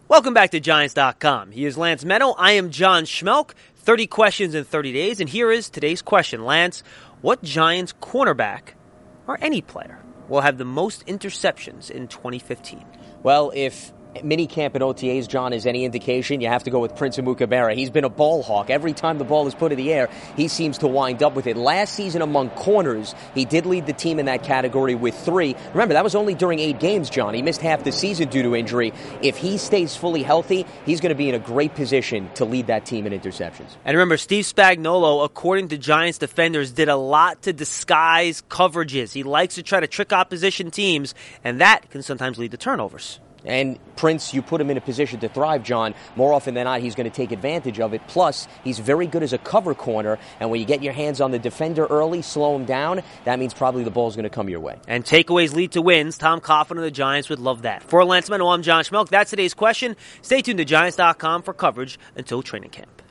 Welcome back to Giants.com. He is Lance Meadow. I am John Schmelk. 30 questions in 30 days. And here is today's question. Lance, what Giants cornerback, or any player, will have the most interceptions in 2015? Well, if minicamp at OTAs, John, is any indication, you have to go with Prince Amukamara. He's been a ball hawk. Every time the ball is put in the air, he seems to wind up with it. Last season among corners, he did lead the team in that category with 3. Remember, that was only during 8 games, John. He missed half the season due to injury. If he stays fully healthy, he's going to be in a great position to lead that team in interceptions. And remember, Steve Spagnuolo, according to Giants defenders, did a lot to disguise coverages. He likes to try to trick opposition teams, and that can sometimes lead to turnovers. And Prince, you put him in a position to thrive, John. More often than not, he's going to take advantage of it. Plus, he's very good as a cover corner. And when you get your hands on the defender early, slow him down, that means probably the ball's going to come your way. And takeaways lead to wins. Tom Coughlin of the Giants would love that. For Lance Meadow, I'm John Schmelk. That's today's question. Stay tuned to Giants.com for coverage until training camp.